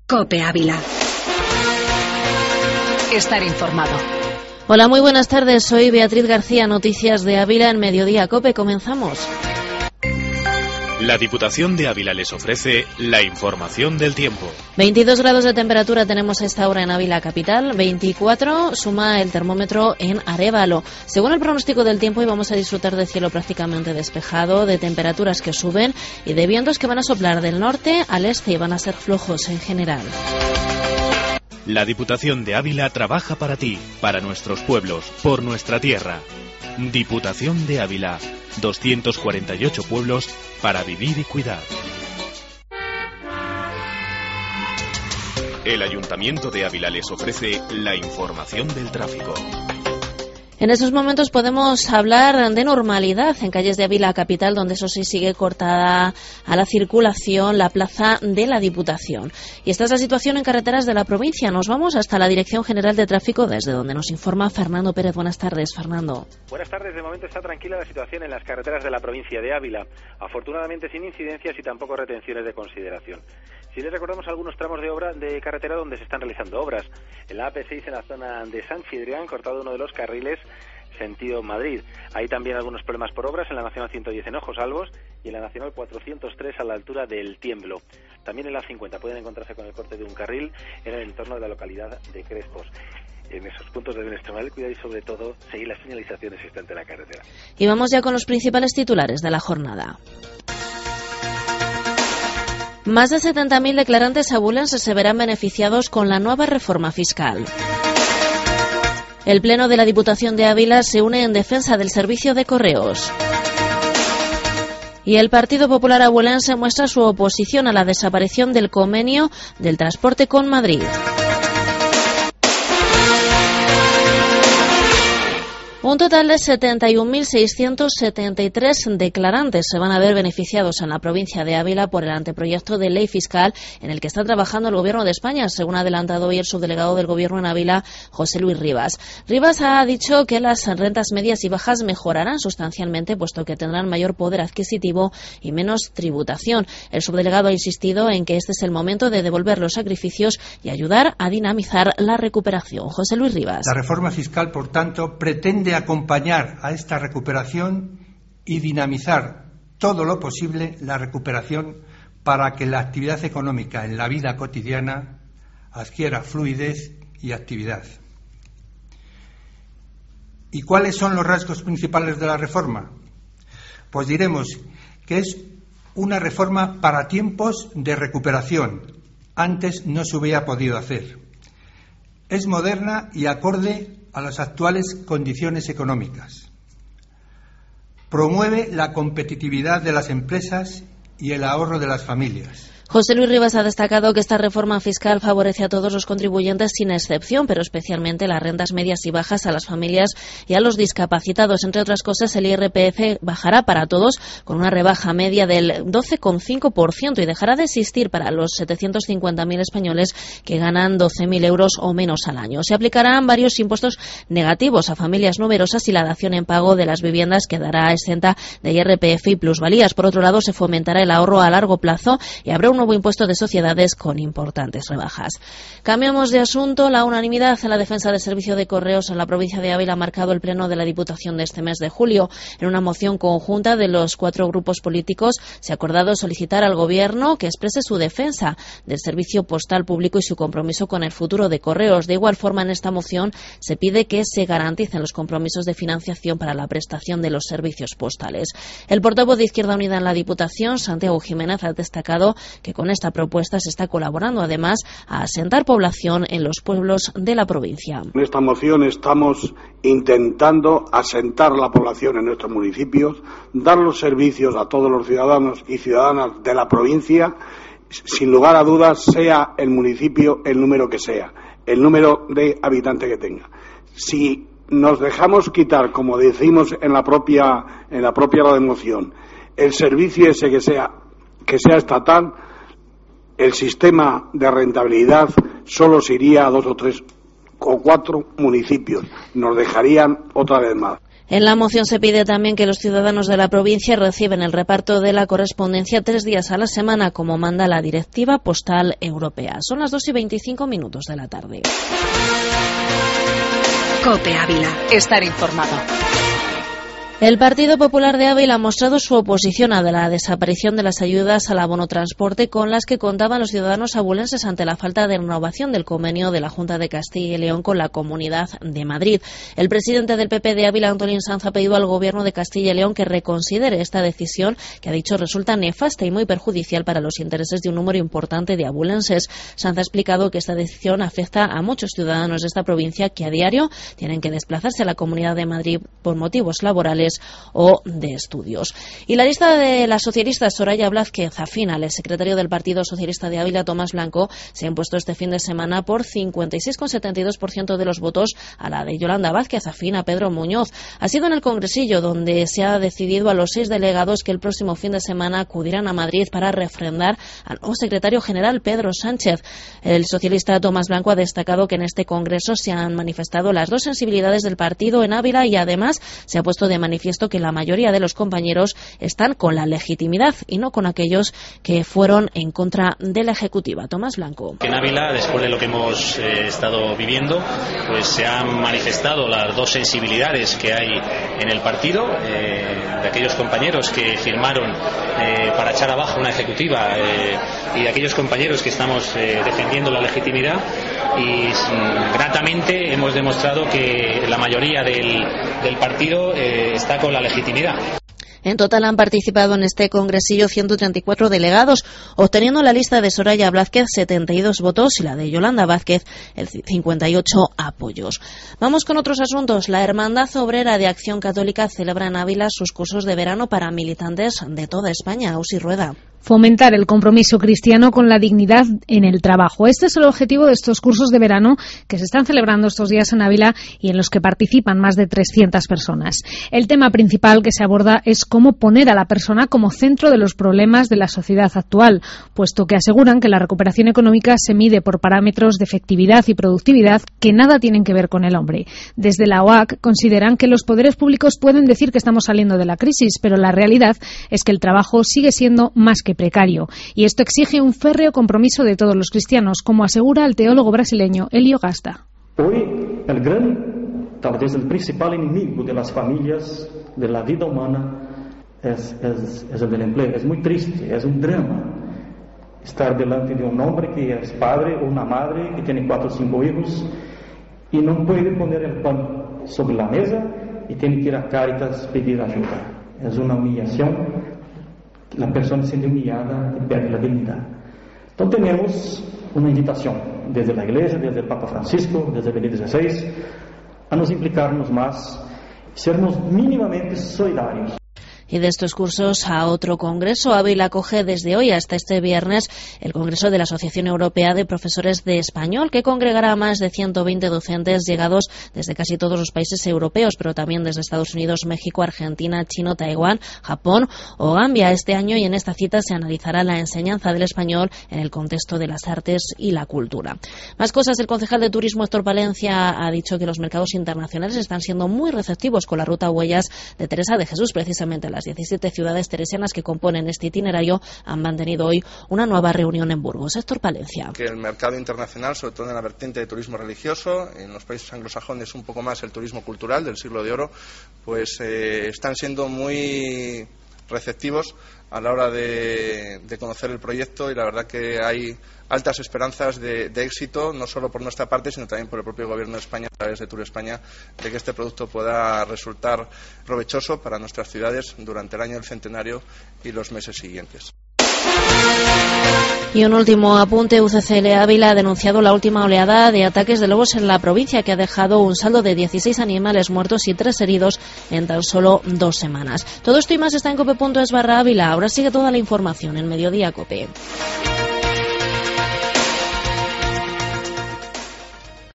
COPE Ávila. Estar informado. Hola, muy buenas tardes. Soy Beatriz García, Noticias de Ávila en Mediodía COPE. Comenzamos. La Diputación de Ávila les ofrece la información del tiempo. 22 grados de temperatura tenemos a esta hora en Ávila capital, 24 suma el termómetro en Arévalo. Según el pronóstico del tiempo, hoy vamos a disfrutar de cielo prácticamente despejado, de temperaturas que suben y de vientos que van a soplar del norte al este y van a ser flojos en general. La Diputación de Ávila trabaja para ti, para nuestros pueblos, por nuestra tierra. Diputación de Ávila, 248 pueblos para vivir y cuidar. El Ayuntamiento de Ávila les ofrece la información del tráfico. En estos momentos podemos hablar de normalidad en calles de Ávila capital, donde eso sí sigue cortada a la circulación la plaza de la Diputación. Y esta es la situación en carreteras de la provincia. Nos vamos hasta la Dirección General de Tráfico, desde donde nos informa Fernando Pérez. Buenas tardes, Fernando. Buenas tardes. De momento está tranquila la situación en las carreteras de la provincia de Ávila. Afortunadamente sin incidencias y tampoco retenciones de consideración. Si les recordamos algunos tramos de obra de carretera donde se están realizando obras. En la AP6 en la zona de San Chidrián, cortado uno de los carriles sentido Madrid. Hay también algunos problemas por obras en la Nacional 110 en Ojos Albos y en la Nacional 403 a la altura del Tiemblo. También en la 50 pueden encontrarse con el corte de un carril en el entorno de la localidad de Crespos. En esos puntos deben extremar el cuidado y sobre todo seguir las señalizaciones existentes en la carretera. Y vamos ya con los principales titulares de la jornada. Más de 70.000 declarantes abulenses se verán beneficiados con la nueva reforma fiscal. El Pleno de la Diputación de Ávila se une en defensa del servicio de correos. Y el Partido Popular abulense muestra su oposición a la desaparición del convenio del transporte con Madrid. Un total de 71.673 declarantes se van a ver beneficiados en la provincia de Ávila por el anteproyecto de ley fiscal en el que está trabajando el Gobierno de España, según ha adelantado hoy el subdelegado del Gobierno en Ávila, José Luis Rivas. Rivas ha dicho que las rentas medias y bajas mejorarán sustancialmente, puesto que tendrán mayor poder adquisitivo y menos tributación. El subdelegado ha insistido en que este es el momento de devolver los sacrificios y ayudar a dinamizar la recuperación. José Luis Rivas. La reforma fiscal, por tanto, pretende acompañar a esta recuperación y dinamizar todo lo posible la recuperación para que la actividad económica en la vida cotidiana adquiera fluidez y actividad. ¿Y cuáles son los rasgos principales de la reforma? Pues diremos que es una reforma para tiempos de recuperación. Antes no se hubiera podido hacer. Es moderna y acorde a las actuales condiciones económicas. Promueve la competitividad de las empresas y el ahorro de las familias. José Luis Rivas ha destacado que esta reforma fiscal favorece a todos los contribuyentes sin excepción, pero especialmente las rentas medias y bajas, a las familias y a los discapacitados. Entre otras cosas, el IRPF bajará para todos con una rebaja media del 12,5% y dejará de existir para los 750.000 españoles que ganan 12.000 euros o menos al año. Se aplicarán varios impuestos negativos a familias numerosas y la dación en pago de las viviendas quedará exenta de IRPF y plusvalías. Por otro lado, se fomentará el ahorro a largo plazo y habrá un nuevo impuesto de sociedades con importantes rebajas. Cambiamos de asunto. La unanimidad en la defensa del servicio de correos en la provincia de Ávila ha marcado el Pleno de la Diputación de este mes de julio. En una moción conjunta de los 4 grupos políticos se ha acordado solicitar al Gobierno que exprese su defensa del servicio postal público y su compromiso con el futuro de correos. De igual forma, en esta moción se pide que se garanticen los compromisos de financiación para la prestación de los servicios postales. El portavoz de Izquierda Unida en la Diputación, Santiago Jiménez, ha destacado que con esta propuesta se está colaborando además a asentar población en los pueblos de la provincia. En esta moción estamos intentando asentar la población en nuestros municipios, dar los servicios a todos los ciudadanos y ciudadanas de la provincia, sin lugar a dudas, sea el municipio el número que sea, el número de habitantes que tenga. Si nos dejamos quitar, como decimos en la propia moción, el servicio ese que sea estatal, el sistema de rentabilidad solo se iría a 2 o 3 o 4 municipios. Nos dejarían otra vez más. En la moción se pide también que los ciudadanos de la provincia reciben el reparto de la correspondencia 3 días a la semana, como manda la Directiva Postal Europea. Son las 2:25 de la tarde. COPE Ávila. Estar informado. El Partido Popular de Ávila ha mostrado su oposición a la desaparición de las ayudas al abono transporte con las que contaban los ciudadanos abulenses ante la falta de renovación del convenio de la Junta de Castilla y León con la Comunidad de Madrid. El presidente del PP de Ávila, Antolín Sanz, ha pedido al Gobierno de Castilla y León que reconsidere esta decisión, que ha dicho resulta nefasta y muy perjudicial para los intereses de un número importante de abulenses. Sanz ha explicado que esta decisión afecta a muchos ciudadanos de esta provincia que a diario tienen que desplazarse a la Comunidad de Madrid por motivos laborales o de estudios. Y la lista de la socialista Soraya Blázquez afín al secretario del Partido Socialista de Ávila, Tomás Blanco, se ha impuesto este fin de semana por 56,72% de los votos a la de Yolanda Vázquez, afín a Pedro Muñoz. Ha sido en el Congresillo donde se ha decidido a los 6 delegados que el próximo fin de semana acudirán a Madrid para refrendar al nuevo secretario general, Pedro Sánchez. El socialista Tomás Blanco ha destacado que en este Congreso se han manifestado las dos sensibilidades del partido en Ávila y además se ha puesto de manifiesto que la mayoría de los compañeros están con la legitimidad y no con aquellos que fueron en contra de la Ejecutiva. Tomás Blanco. En Ávila, después de lo que hemos estado viviendo, pues se han manifestado las dos sensibilidades que hay en el partido, de aquellos compañeros que firmaron para echar abajo una Ejecutiva y de aquellos compañeros que estamos defendiendo la legitimidad, y gratamente hemos demostrado que la mayoría del partido está con la legitimidad. En total han participado en este congresillo 134 delegados, obteniendo la lista de Soraya Blázquez 72 votos y la de Yolanda Vázquez el 58 apoyos. Vamos con otros asuntos. La Hermandad Obrera de Acción Católica celebra en Ávila sus cursos de verano para militantes de toda España. Ausi Rueda. Fomentar el compromiso cristiano con la dignidad en el trabajo. Este es el objetivo de estos cursos de verano que se están celebrando estos días en Ávila y en los que participan más de 300 personas. El tema principal que se aborda es cómo poner a la persona como centro de los problemas de la sociedad actual, puesto que aseguran que la recuperación económica se mide por parámetros de efectividad y productividad que nada tienen que ver con el hombre. Desde la OAC consideran que los poderes públicos pueden decir que estamos saliendo de la crisis, pero la realidad es que el trabajo sigue siendo más que precario, y esto exige un férreo compromiso de todos los cristianos, como asegura el teólogo brasileño Elio Gasta. Hoy tal vez el principal enemigo de las familias, de la vida humana, es el del empleo. Es muy triste, es un drama estar delante de un hombre que es padre o una madre que tiene 4 o 5 hijos y no puede poner el pan sobre la mesa y tiene que ir a Cáritas pedir ayuda. Es una humillación. La persona siendo humillada y pierde la dignidad. Entonces tenemos una invitación desde la Iglesia, desde el Papa Francisco, desde Benedicto XVI, a nos implicarnos más, sermos mínimamente solidarios. Y de estos cursos a otro congreso, Ávila acoge desde hoy hasta este viernes el Congreso de la Asociación Europea de Profesores de Español, que congregará a más de 120 docentes llegados desde casi todos los países europeos, pero también desde Estados Unidos, México, Argentina, China, Taiwán, Japón o Gambia. Este año y en esta cita se analizará la enseñanza del español en el contexto de las artes y la cultura. Más cosas. El concejal de Turismo, Héctor Palencia, ha dicho que los mercados internacionales están siendo muy receptivos con la ruta Huellas de Teresa de Jesús. Precisamente las 17 ciudades teresianas que componen este itinerario han mantenido hoy una nueva reunión en Burgos. Héctor Palencia. Que el mercado internacional, sobre todo en la vertiente de turismo religioso, en los países anglosajones un poco más el turismo cultural del siglo de oro, pues están siendo muy receptivos a la hora de conocer el proyecto, y la verdad que hay altas esperanzas de éxito, no solo por nuestra parte, sino también por el propio Gobierno de España, a través de Tour España, de que este producto pueda resultar provechoso para nuestras ciudades durante el año del centenario y los meses siguientes. Y un último apunte. UCCL Ávila ha denunciado la última oleada de ataques de lobos en la provincia, que ha dejado un saldo de 16 animales muertos y 3 heridos en tan solo 2 semanas. Todo esto y más está en cope.es/Ávila. Ahora sigue toda la información en Mediodía Cope.